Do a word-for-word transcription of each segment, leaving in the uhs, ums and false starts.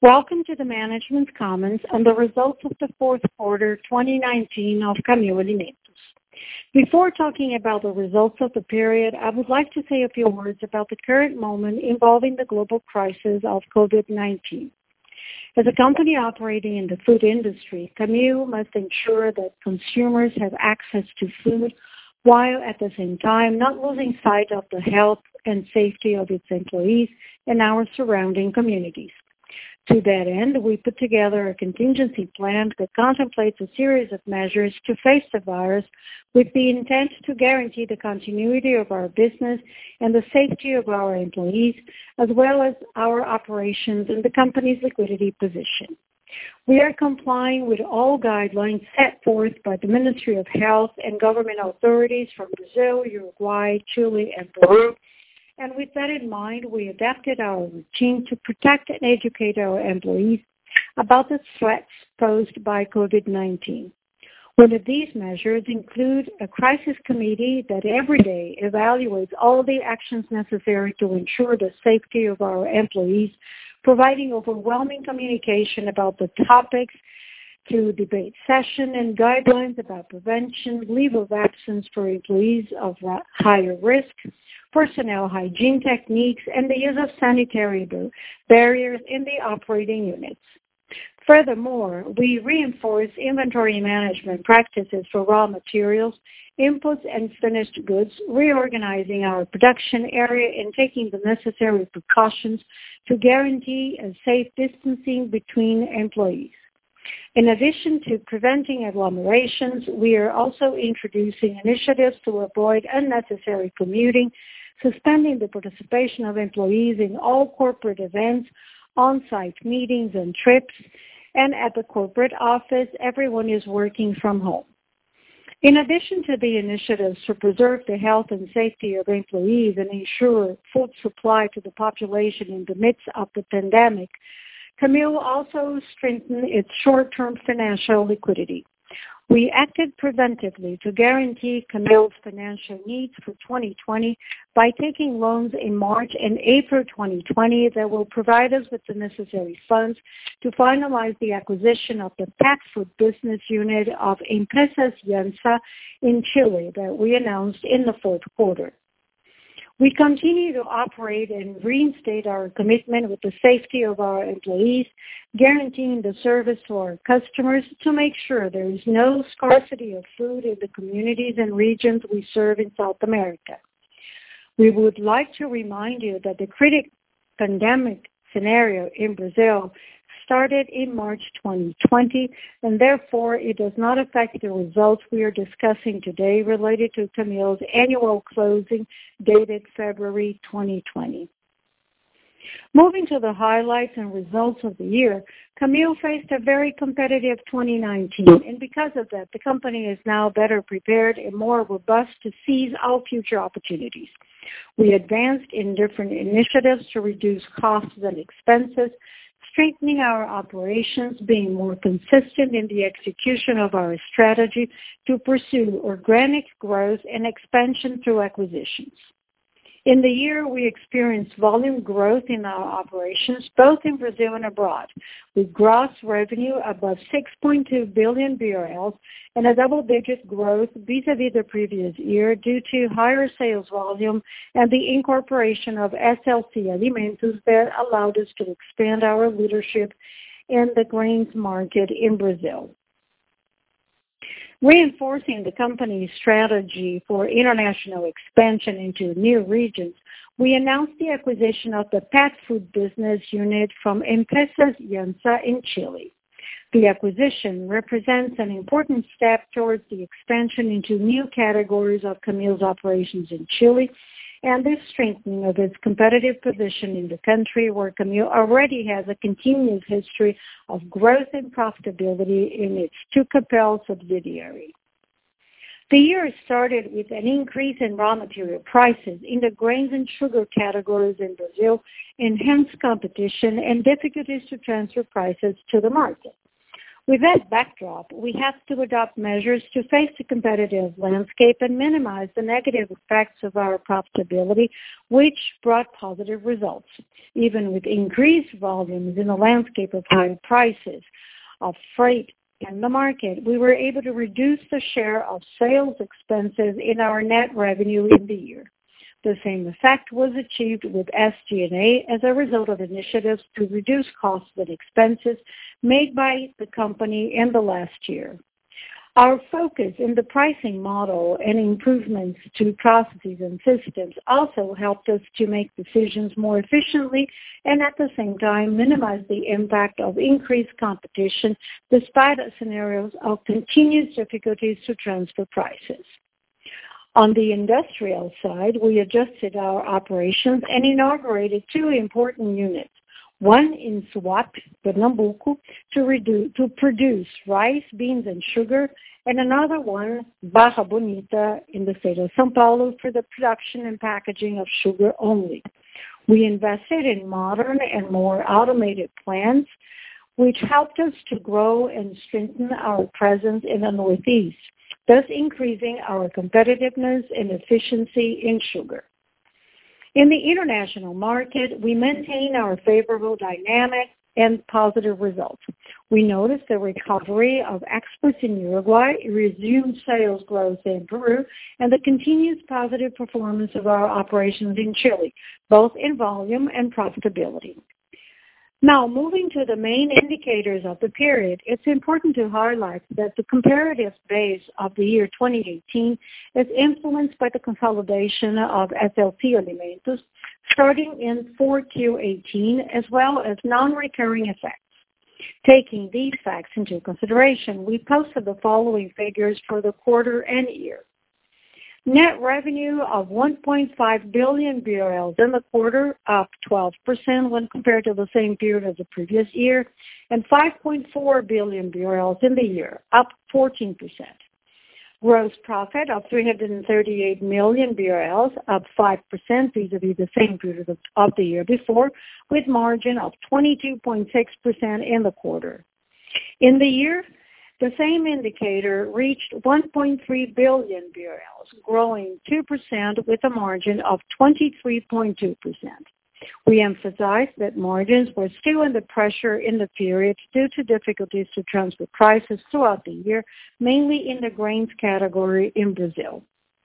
Welcome to the management's comments on the results of the fourth quarter twenty nineteen of Camil Alimentos. Before talking about the results of the period, I would like to say a few words about the current moment involving the global crisis of COVID nineteen. As a company operating in the food industry, Camil must ensure that consumers have access to food while at the same time not losing sight of the health and safety of its employees and our surrounding communities. To that end, we put together a contingency plan that contemplates a series of measures to face the virus with the intent to guarantee the continuity of our business and the safety of our employees, as well as our operations and the company's liquidity position. We are complying with all guidelines set forth by the Ministry of Health and government authorities from Brazil, Uruguay, Chile, and Peru. And with that in mind, we adapted our routine to protect and educate our employees about the threats posed by COVID nineteen. One of these measures includes a crisis committee that every day evaluates all the actions necessary to ensure the safety of our employees, providing overwhelming communication about the topics to debate session and guidelines about prevention, leave of absence for employees of higher risk, personnel hygiene techniques, and the use of sanitary barriers in the operating units. Furthermore, we reinforce inventory management practices for raw materials, inputs, and finished goods, reorganizing our production area and taking the necessary precautions to guarantee a safe distancing between employees. In addition to preventing agglomerations, we are also introducing initiatives to avoid unnecessary commuting, suspending the participation of employees in all corporate events, on-site meetings and trips, and at the corporate office, everyone is working from home. In addition to the initiatives to preserve the health and safety of employees and ensure food supply to the population in the midst of the pandemic, Camil also strengthened its short-term financial liquidity. We acted preventively to guarantee Camil's financial needs for twenty twenty by taking loans in March and April twenty twenty that will provide us with the necessary funds to finalize the acquisition of the pet food business unit of Empresas Iansa in Chile that we announced in the fourth quarter. We continue to operate and reinstate our commitment with the safety of our employees, guaranteeing the service to our customers to make sure there is no scarcity of food in the communities and regions we serve in South America. We would like to remind you that the critical pandemic scenario in Brazil started in March twenty twenty, and therefore it does not affect the results we are discussing today related to Camil's annual closing dated February twenty twenty. Moving to the highlights and results of the year, Camil faced a very competitive twenty nineteen, and because of that, the company is now better prepared and more robust to seize all future opportunities. We advanced in different initiatives to reduce costs and expenses, strengthening our operations, being more consistent in the execution of our strategy to pursue organic growth and expansion through acquisitions. In the year, we experienced volume growth in our operations, both in Brazil and abroad, with gross revenue above six point two billion B R L and a double-digit growth vis-a-vis the previous year due to higher sales volume and the incorporation of S L C Alimentos that allowed us to expand our leadership in the grains market in Brazil. Reinforcing the company's strategy for international expansion into new regions, we announced the acquisition of the pet food business unit from Empresas Iansa in Chile. The acquisition represents an important step towards the expansion into new categories of Camil's operations in Chile and the strengthening of its competitive position in the country where Camil already has a continuous history of growth and profitability in its Tucapel subsidiary. The year started with an increase in raw material prices in the grains and sugar categories in Brazil, enhanced competition, and difficulties to transfer prices to the market. With that backdrop, we have to adopt measures to face the competitive landscape and minimize the negative effects of our profitability, which brought positive results. Even with increased volumes in the landscape of high prices of freight in the market, we were able to reduce the share of sales expenses in our net revenue in the year. The same effect was achieved with S G and A as a result of initiatives to reduce costs and expenses made by the company in the last year. Our focus in the pricing model and improvements to processes and systems also helped us to make decisions more efficiently and at the same time minimize the impact of increased competition despite scenarios of continued difficulties to transfer prices. On the industrial side, we adjusted our operations and inaugurated two important units, one in Suape, Pernambuco, to, reduce, to produce rice, beans, and sugar, and another one, Barra Bonita, in the state of São Paulo, for the production and packaging of sugar only. We invested in modern and more automated plants, which helped us to grow and strengthen our presence in the Northeast, thus increasing our competitiveness and efficiency in sugar. In the international market, we maintain our favorable dynamic and positive results. We noticed the recovery of exports in Uruguay, resumed sales growth in Peru, and the continuous positive performance of our operations in Chile, both in volume and profitability. Now, moving to the main indicators of the period, it's important to highlight that the comparative base of the year twenty eighteen is influenced by the consolidation of S L C Alimentos starting in four Q eighteen, as well as non-recurring effects. Taking these facts into consideration, we posted the following figures for the quarter and year. Net revenue of one point five billion B R L in the quarter, up twelve percent when compared to the same period as the previous year, and five point four billion B R L in the year, up fourteen percent. Gross profit of three hundred thirty-eight million B R L, up five percent vis-a-vis the same period of, of the year before, with margin of twenty-two point six percent in the quarter. In the year, the same indicator reached one point three billion B R L, growing two percent with a margin of twenty-three point two percent. We emphasize that margins were still under pressure in the period due to difficulties to transfer prices throughout the year, mainly in the grains category in Brazil.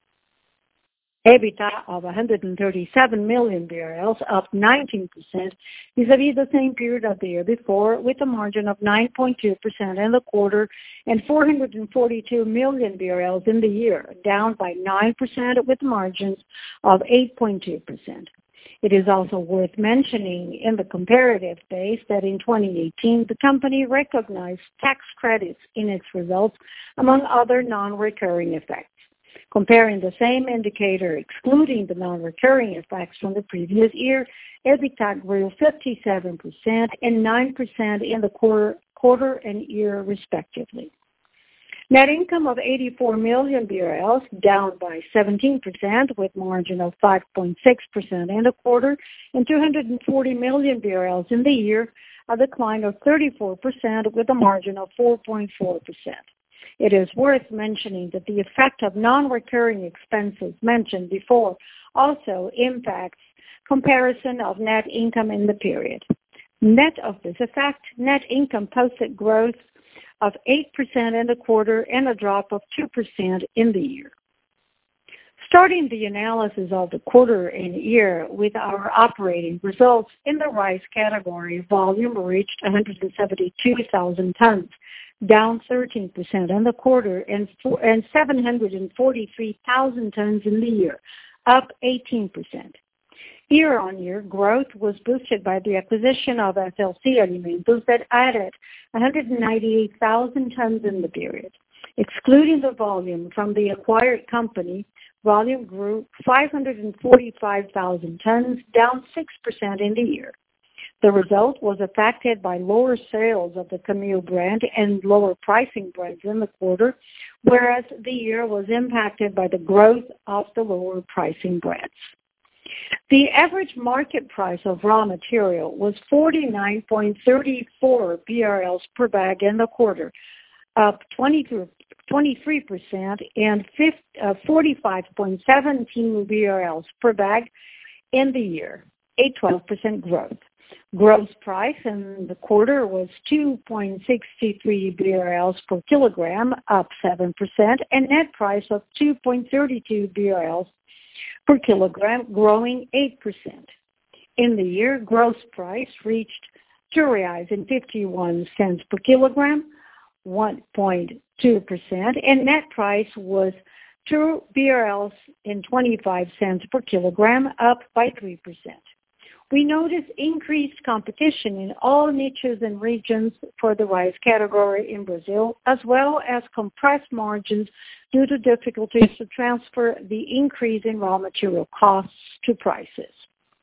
EBITDA of one hundred thirty-seven million B R L, up nineteen percent vis-a-vis the same period of the year before, with a margin of nine point two percent in the quarter and four hundred forty-two million B R L in the year, down by nine percent with margins of eight point two percent. It is also worth mentioning in the comparative base that in twenty eighteen, the company recognized tax credits in its results, among other non-recurring effects. Comparing the same indicator, excluding the non-recurring effects from the previous year, EBITDA grew fifty-seven percent and nine percent in the quarter, quarter and year, respectively. Net income of eighty-four million B R L, down by seventeen percent with margin of five point six percent in the quarter, and two hundred forty million B R L in the year, a decline of thirty-four percent with a margin of four point four percent. It is worth mentioning that the effect of non-recurring expenses mentioned before also impacts comparison of net income in the period. Net of this effect, net income posted growth of eight percent in the quarter and a drop of two percent in the year. Starting the analysis of the quarter and year with our operating results in the rice category, volume reached one hundred seventy-two thousand tons, down thirteen percent in the quarter and, four, and seven hundred forty-three thousand tons in the year, up eighteen percent. Year-on-year growth was boosted by the acquisition of S L C Alimentos that added one hundred ninety-eight thousand tons in the period. Excluding the volume from the acquired company, volume grew five hundred forty-five thousand tons, down six percent in the year. The result was affected by lower sales of the Camil brand and lower pricing brands in the quarter, whereas the year was impacted by the growth of the lower pricing brands. The average market price of raw material was forty-nine point three four B R Ls per bag in the quarter, up twenty-three percent, and forty-five point one seven B R Ls per bag in the year, a twelve percent growth. Gross price in the quarter was two point six three B R Ls per kilogram, up seven percent, and net price of two point three two B R Ls per kilogram, growing eight percent. In the year, gross price reached two reais and fifty-one cents per kilogram, one point two percent, and net price was two B R Ls and twenty-five cents per kilogram, up by three percent. We noticed increased competition in all niches and regions for the rice category in Brazil, as well as compressed margins due to difficulties to transfer the increase in raw material costs to prices.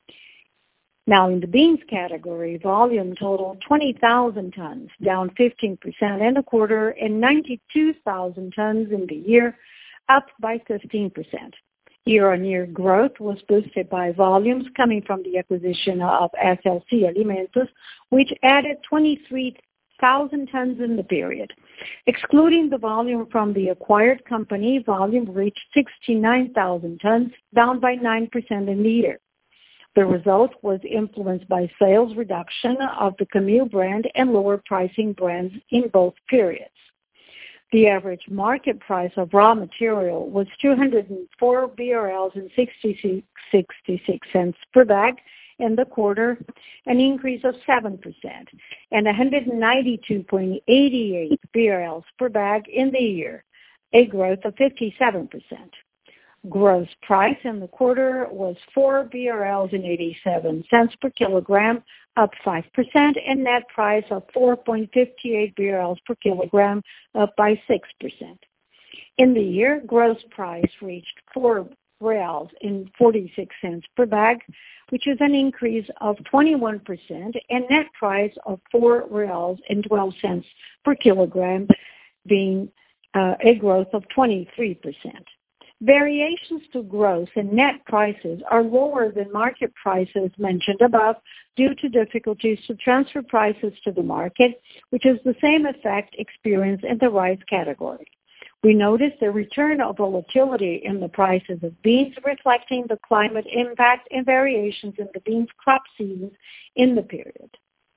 Now, in the beans category, volume totaled twenty thousand tons, down fifteen percent in the quarter, and ninety-two thousand tons in the year, up by fifteen percent. Year-on-year growth was boosted by volumes coming from the acquisition of S L C Alimentos, which added twenty-three thousand tons in the period. Excluding the volume from the acquired company, volume reached sixty-nine thousand tons, down by nine percent in the year. The result was influenced by sales reduction of the Camil brand and lower pricing brands in both periods. The average market price of raw material was two hundred four B R Ls and sixty-six cents per bag in the quarter, an increase of seven percent, and one hundred ninety-two point eight eight B R Ls per bag in the year, a growth of fifty-seven percent. Gross price in the quarter was four B R Ls and eighty-seven cents per kilogram, up five percent, and net price of four point five eight B R Ls per kilogram, up by six percent. In the year, gross price reached four reals and forty-six cents per bag, which is an increase of twenty-one percent, and net price of four reals and twelve cents per kilogram, being uh, a growth of twenty-three percent. Variations to gross and net prices are lower than market prices mentioned above due to difficulties to transfer prices to the market, which is the same effect experienced in the rice category. We noticed a return of volatility in the prices of beans, reflecting the climate impact and variations in the beans crop seasons in the period.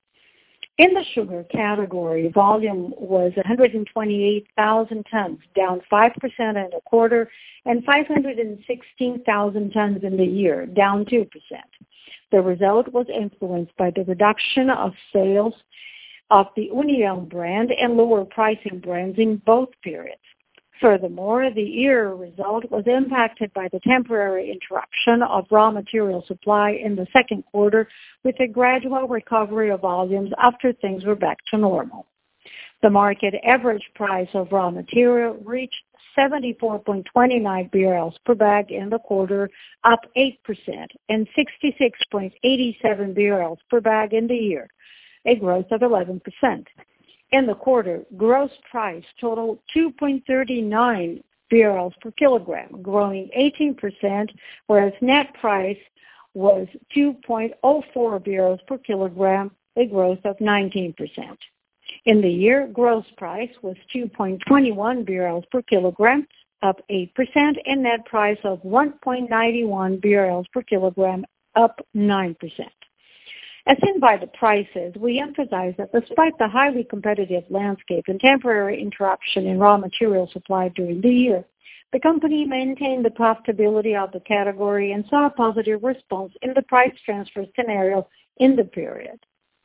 In the sugar category, volume was one hundred twenty-eight thousand tons, down five percent in the quarter, and five hundred sixteen thousand tons in the year, down two percent. The result was influenced by the reduction of sales of the União brand and lower pricing brands in both periods. Furthermore, the year result was impacted by the temporary interruption of raw material supply in the second quarter, with a gradual recovery of volumes after things were back to normal. The market average price of raw material reached seventy-four point two nine B R Ls per bag in the quarter, up eight percent, and sixty-six point eight seven B R Ls per bag in the year, a growth of eleven percent. In the quarter, gross price totaled two point three nine B R Ls per kilogram, growing eighteen percent, whereas net price was two point zero four B R Ls per kilogram, a growth of nineteen percent. In the year, gross price was two point two one B R Ls per kilogram, up eight percent, and net price of one point nine one B R Ls per kilogram, up nine percent. As seen by the prices, we emphasize that despite the highly competitive landscape and temporary interruption in raw material supply during the year, the company maintained the profitability of the category and saw a positive response in the price transfer scenario in the period.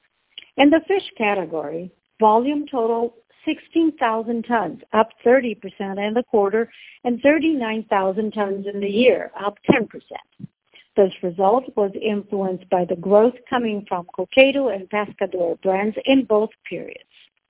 In the fish category, volume totaled sixteen thousand tons, up thirty percent in the quarter, and thirty-nine thousand tons in the year, up ten percent. This result was influenced by the growth coming from Coqueiro and Pescador brands in both periods.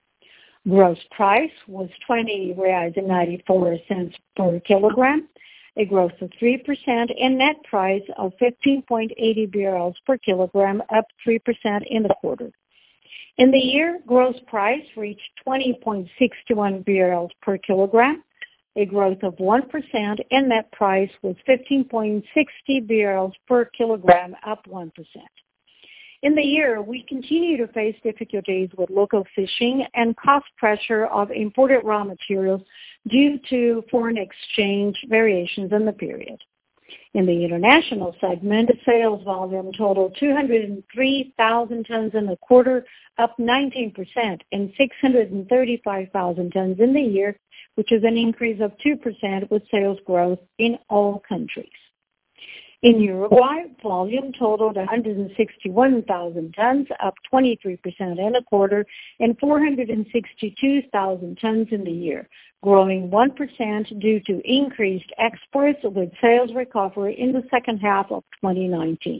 Gross price was twenty reais and ninety-four cents per kilogram, a growth of three percent, and net price of fifteen point eight zero B R Ls per kilogram, up three percent in the quarter. In the year, gross price reached twenty point six one B R Ls per kilogram, a growth of one percent, and net price was fifteen point six zero B R L per kilogram, up one percent. In the year, we continue to face difficulties with local fishing and cost pressure of imported raw materials due to foreign exchange variations in the period. In the international segment, sales volume totaled two hundred three thousand tons in the quarter, up nineteen percent, and six hundred thirty-five thousand tons in the year, which is an increase of two percent with sales growth in all countries. In Uruguay, volume totaled one hundred sixty-one thousand tons, up twenty-three percent in the quarter, and four hundred sixty-two thousand tons in the year, growing one percent due to increased exports with sales recovery in the second half of twenty nineteen.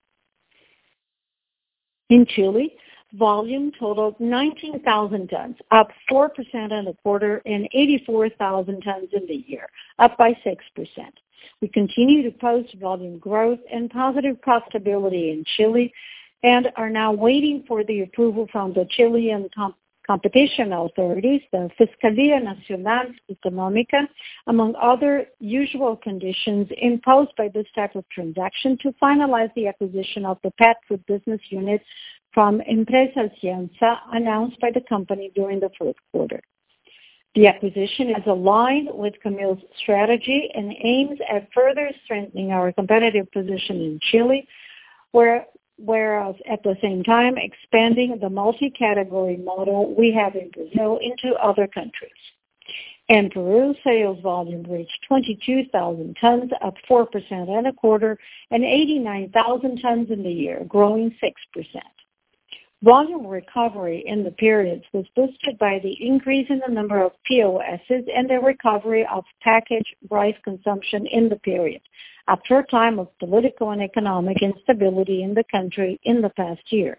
In Chile, volume totaled nineteen thousand tons, up four percent in the quarter, and eighty-four thousand tons in the year, up by six percent. We continue to post volume growth and positive profitability in Chile and are now waiting for the approval from the Chilean com- competition authorities, the Fiscalía Nacional Económica, among other usual conditions imposed by this type of transaction to finalize the acquisition of the pet food business unit from Empresa Cienza announced by the company during the fourth quarter. The acquisition is aligned with Camil's strategy and aims at further strengthening our competitive position in Chile, where, whereas at the same time expanding the multi-category model we have in Brazil into other countries. In Peru, sales volume reached twenty-two thousand tons, up four percent in a quarter, and eighty-nine thousand tons in the year, growing six percent. Volume recovery in the periods was boosted by the increase in the number of P O Ss and the recovery of packaged rice consumption in the period, after a time of political and economic instability in the country in the past year.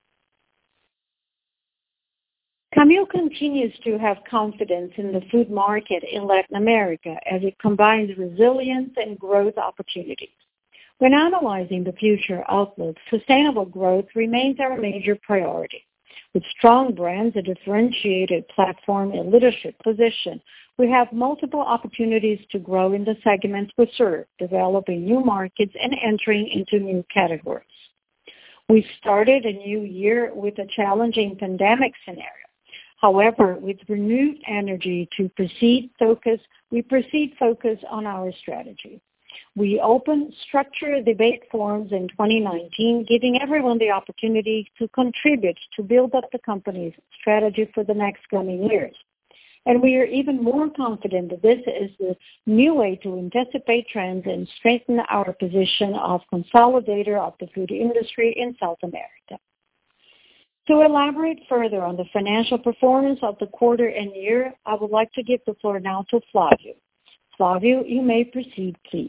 Camil continues to have confidence in the food market in Latin America as it combines resilience and growth opportunities. When analyzing the future outlook, sustainable growth remains our major priority. With strong brands, a differentiated platform, and leadership position, we have multiple opportunities to grow in the segments we serve, developing new markets and entering into new categories. We started a new year with a challenging pandemic scenario. However, with renewed energy to proceed focus, we proceed focus on our strategy. We opened structured debate forums in twenty nineteen, giving everyone the opportunity to contribute to build up the company's strategy for the next coming years. And we are even more confident that this is the new way to anticipate trends and strengthen our position of consolidator of the food industry in South America. To elaborate further on the financial performance of the quarter and year, I would like to give the floor now to Flavio. Flavio, you may proceed, please.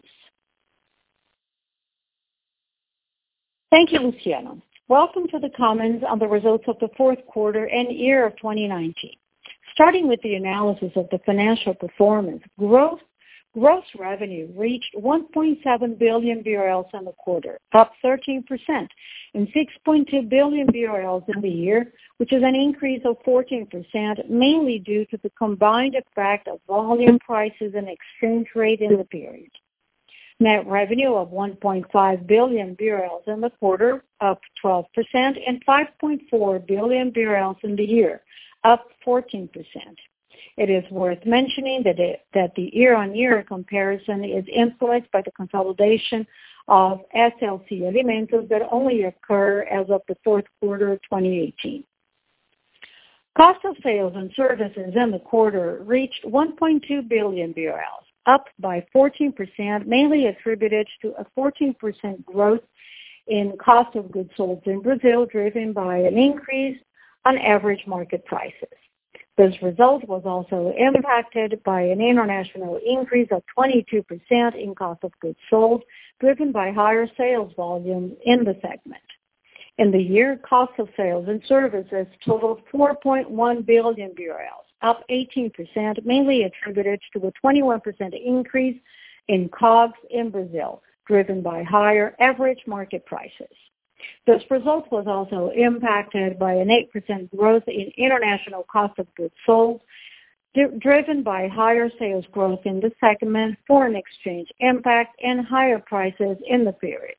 Thank you, Luciano. Welcome to the comments on the results of the fourth quarter and year of twenty nineteen. Starting with the analysis of the financial performance, growth, gross revenue reached one point seven billion B R L in the quarter, up thirteen percent, and six point two billion B R L in the year, which is an increase of fourteen percent, mainly due to the combined effect of volume, prices, and exchange rate in the period. Net revenue of one point five billion B R L in the quarter, up twelve percent, and five point four billion B R L in the year, up fourteen percent. It is worth mentioning that, it, that the year-on-year comparison is influenced by the consolidation of S L C Alimentos that only occur as of the fourth quarter of twenty eighteen. Cost of sales and services in the quarter reached one point two billion B R L, up by fourteen percent, mainly attributed to a fourteen percent growth in cost of goods sold in Brazil, driven by an increase on average market prices. This result was also impacted by an international increase of twenty-two percent in cost of goods sold, driven by higher sales volume in the segment. In the year, cost of sales and services totaled four point one billion B R L, up eighteen percent, mainly attributed to a twenty-one percent increase in C O G S in Brazil, driven by higher average market prices. This result was also impacted by an eight percent growth in international cost of goods sold driven by higher sales growth in the segment, foreign exchange impact, and higher prices in the period.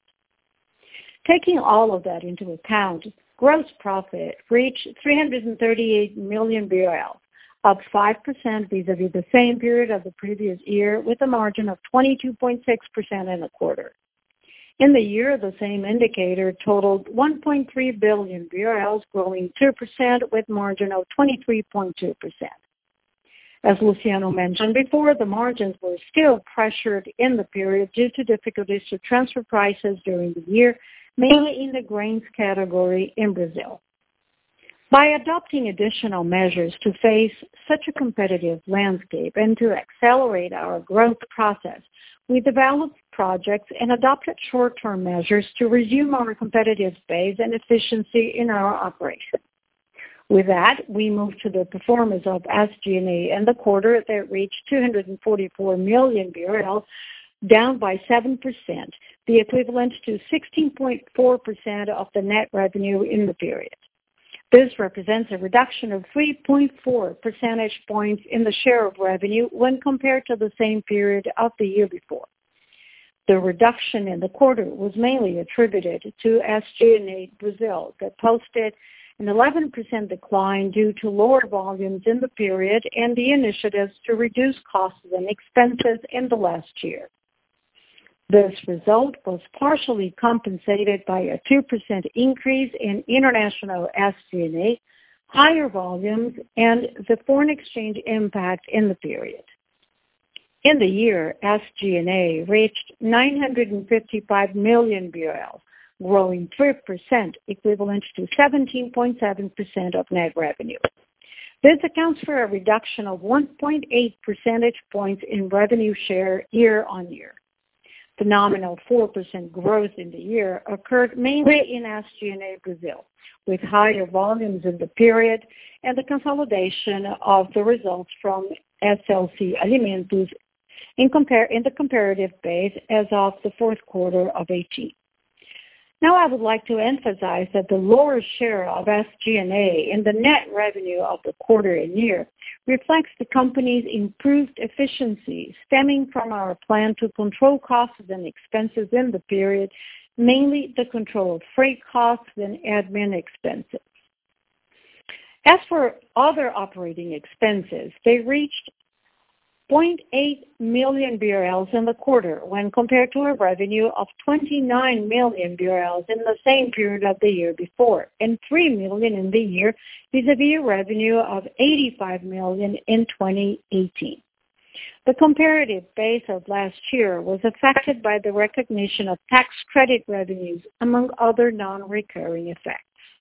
Taking all of that into account, gross profit reached three hundred thirty-eight million B R L, up five percent vis-a-vis the same period of the previous year, with a margin of twenty-two point six percent in the quarter. In the year, the same indicator totaled one point three billion B R Ls, growing two percent with margin of twenty-three point two percent. As Luciano mentioned before, the margins were still pressured in the period due to difficulties to transfer prices during the year, mainly in the grains category in Brazil. By adopting additional measures to face such a competitive landscape and to accelerate our growth process, we developed projects and adopted short-term measures to resume our competitive base and efficiency in our operation. With that, we moved to the performance of S G and A in the quarter that reached two hundred forty-four million B R L, down by seven percent, the equivalent to sixteen point four percent of the net revenue in the period. This represents a reduction of three point four percentage points in the share of revenue when compared to the same period of the year before. The reduction in the quarter was mainly attributed to S G and A Brazil, that posted an eleven percent decline due to lower volumes in the period and the initiatives to reduce costs and expenses in the last year. This result was partially compensated by a two percent increase in international S G and A, higher volumes, and the foreign exchange impact in the period. In the year, S G and A reached nine hundred fifty-five million B R L, growing three percent, equivalent to seventeen point seven percent of net revenue. This accounts for a reduction of one point eight percentage points in revenue share year on year. The nominal four percent growth in the year occurred mainly in S G and A Brazil, with higher volumes in the period and the consolidation of the results from S L C Alimentos in, compare, in the comparative base as of the fourth quarter of eighteen. Now I would like to emphasize that the lower share of S G and A in the net revenue of the quarter and year reflects the company's improved efficiency stemming from our plan to control costs and expenses in the period, mainly the control of freight costs and admin expenses. As for other operating expenses, they reached zero point eight million B R Ls in the quarter when compared to a revenue of twenty-nine million B R Ls in the same period of the year before, and three million in the year vis-a-vis a revenue of eighty-five million in twenty eighteen. The comparative base of last year was affected by the recognition of tax credit revenues, among other non-recurring effects.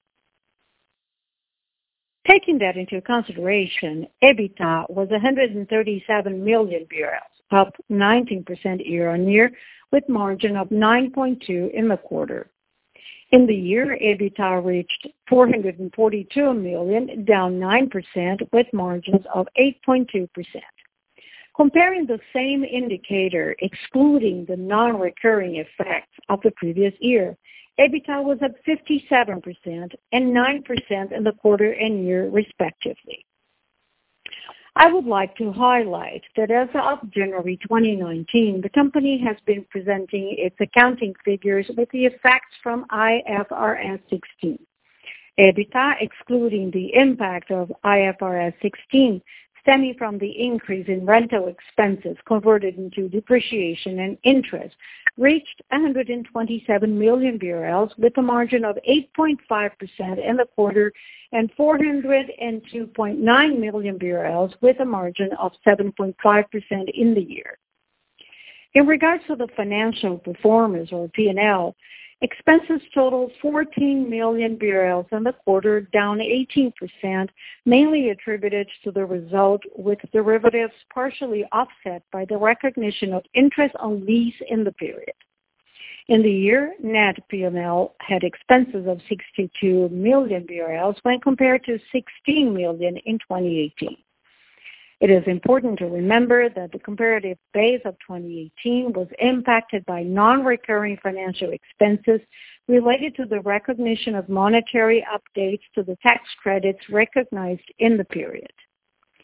Taking that into consideration, EBITDA was one hundred thirty-seven million B R Ls, up nineteen percent year-on-year, with margin of nine point two in the quarter. In the year, EBITDA reached four hundred forty-two million, down nine percent, with margins of eight point two percent. Comparing the same indicator, excluding the non-recurring effects of the previous year, EBITDA was up fifty-seven percent and nine percent in the quarter and year, respectively. I would like to highlight that as of January twenty nineteen, the company has been presenting its accounting figures with the effects from I F R S sixteen. EBITDA, excluding the impact of I F R S sixteen, stemming from the increase in rental expenses converted into depreciation and interest, reached one hundred twenty-seven million B R Ls with a margin of eight point five percent in the quarter and four hundred two point nine million B R Ls with a margin of seven point five percent in the year. In regards to the financial performance, or P and L, expenses totaled fourteen million B R Ls in the quarter, down eighteen percent, mainly attributed to the result with derivatives partially offset by the recognition of interest on lease in the period. In the year, net P and L had expenses of sixty-two million B R Ls when compared to sixteen million in twenty eighteen. It is important to remember that the comparative base of twenty eighteen was impacted by non-recurring financial expenses related to the recognition of monetary updates to the tax credits recognized in the period.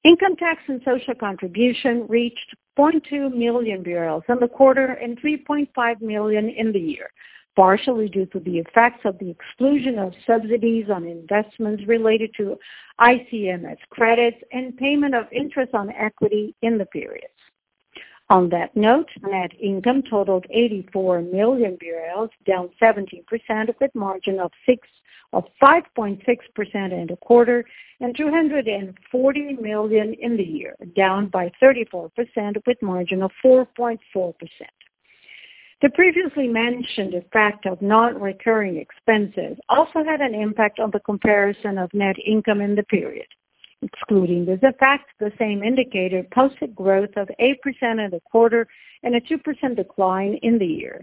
Income tax and social contribution reached zero point two million B R Ls in the quarter and three point five million in the year, partially due to the effects of the exclusion of subsidies on investments related to I C M S credits and payment of interest on equity in the periods. On that note, net income totaled eighty-four million B R Ls, down seventeen percent with margin of six of five point six percent in the quarter and two hundred forty million in the year, down by thirty-four percent with margin of four point four percent. The previously mentioned effect of non-recurring expenses also had an impact on the comparison of net income in the period. Excluding this effect, the same indicator posted growth of eight percent in the quarter and a two percent decline in the year.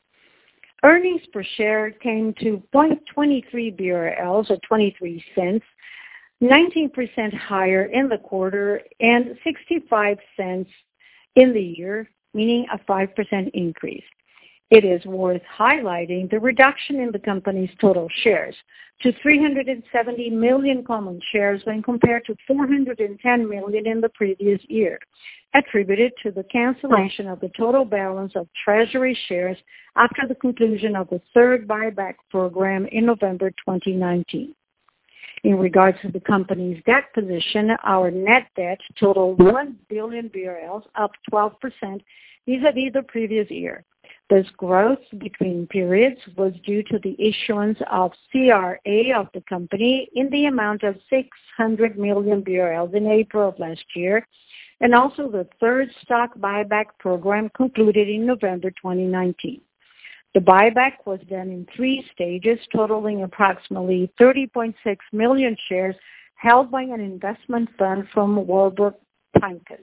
Earnings per share came to zero point two three B R Ls or twenty-three cents, nineteen percent higher in the quarter and sixty-five cents in the year, meaning a five percent increase. It is worth highlighting the reduction in the company's total shares to three hundred seventy million common shares when compared to four hundred ten million in the previous year, attributed to the cancellation of the total balance of treasury shares after the conclusion of the third buyback program in November twenty nineteen. In regards to the company's debt position, our net debt totaled one billion B R Ls, up twelve percent vis-a-vis the previous year. This growth between periods was due to the issuance of C R A of the company in the amount of six hundred million B R Ls in April of last year, and also the third stock buyback program concluded in November twenty nineteen. The buyback was done in three stages, totaling approximately thirty point six million shares held by an investment fund from Warburg Pincus.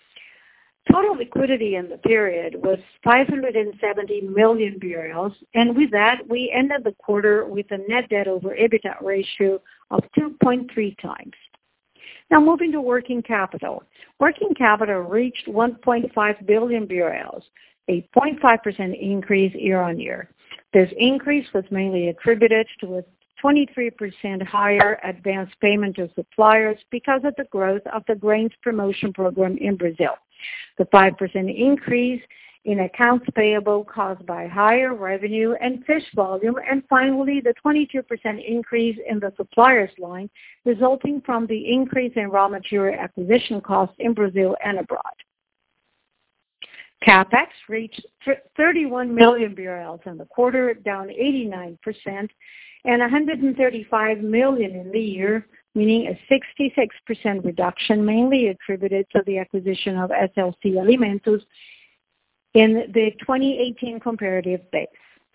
Total liquidity in the period was five hundred seventy million B R Ls, and with that, we ended the quarter with a net debt over EBITDA ratio of two point three times. Now moving to working capital. Working capital reached one point five billion B R Ls, a zero point five percent increase year on year. This increase was mainly attributed to a twenty-three percent higher advance payment to suppliers because of the growth of the grains promotion program in Brazil. The five percent increase in accounts payable caused by higher revenue and fish volume, and finally the twenty-two percent increase in the suppliers line resulting from the increase in raw material acquisition costs in Brazil and abroad. CapEx reached thirty-one million B R Ls in the quarter, down eighty-nine percent, and one hundred thirty-five million in the year, meaning a sixty-six percent reduction, mainly attributed to the acquisition of S L C Alimentos in the twenty eighteen comparative base.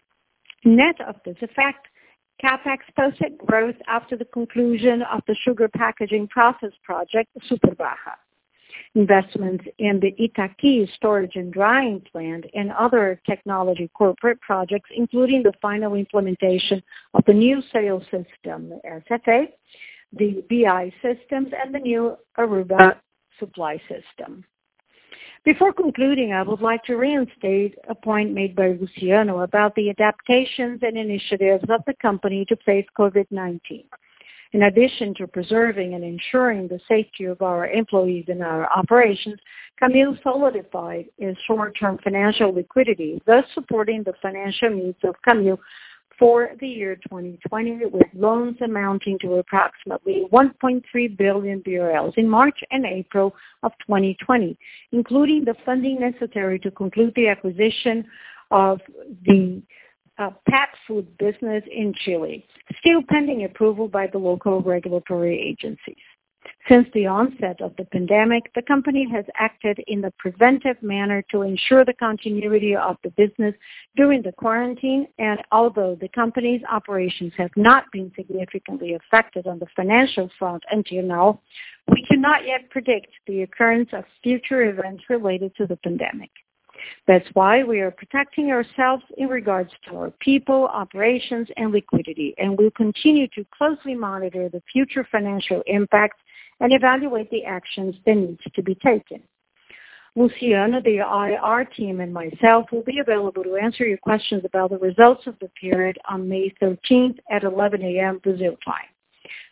Net of this effect, CapEx posted growth after the conclusion of the sugar packaging process project, Superbarra. Investments in the Itaqui storage and drying plant and other technology corporate projects, including the final implementation of the new sales system, S F A, the B I systems, and the new Aruba supply system. Before concluding, I would like to reinstate a point made by Luciano about the adaptations and initiatives of the company to face COVID nineteen. In addition to preserving and ensuring the safety of our employees and our operations, Camil solidified its short-term financial liquidity, thus supporting the financial needs of Camil for the year twenty twenty, with loans amounting to approximately one point three billion B R Ls in March and April of twenty twenty, including the funding necessary to conclude the acquisition of the uh, pet food business in Chile, still pending approval by the local regulatory agencies. Since the onset of the pandemic, the company has acted in a preventive manner to ensure the continuity of the business during the quarantine, and although the company's operations have not been significantly affected on the financial front until now, we cannot yet predict the occurrence of future events related to the pandemic. That's why we are protecting ourselves in regards to our people, operations, and liquidity, and we'll continue to closely monitor the future financial impacts and evaluate the actions that need to be taken. Luciano, the I R team, and myself will be available to answer your questions about the results of the period on May thirteenth at eleven a.m. Brazil time.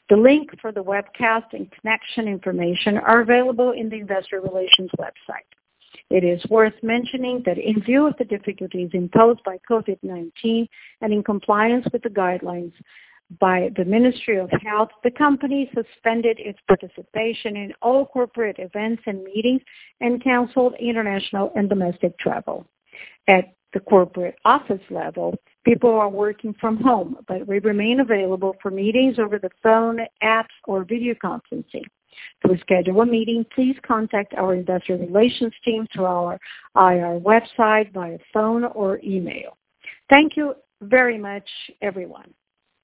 The link for the webcast and connection information are available in the Investor Relations website. It is worth mentioning that in view of the difficulties imposed by COVID nineteen and in compliance with the guidelines by the Ministry of Health, the company suspended its participation in all corporate events and meetings and canceled international and domestic travel. At the corporate office level, people are working from home, but we remain available for meetings over the phone, apps, or video conferencing. To schedule a meeting, please contact our Investor Relations team through our I R website via phone or email. Thank you very much, everyone.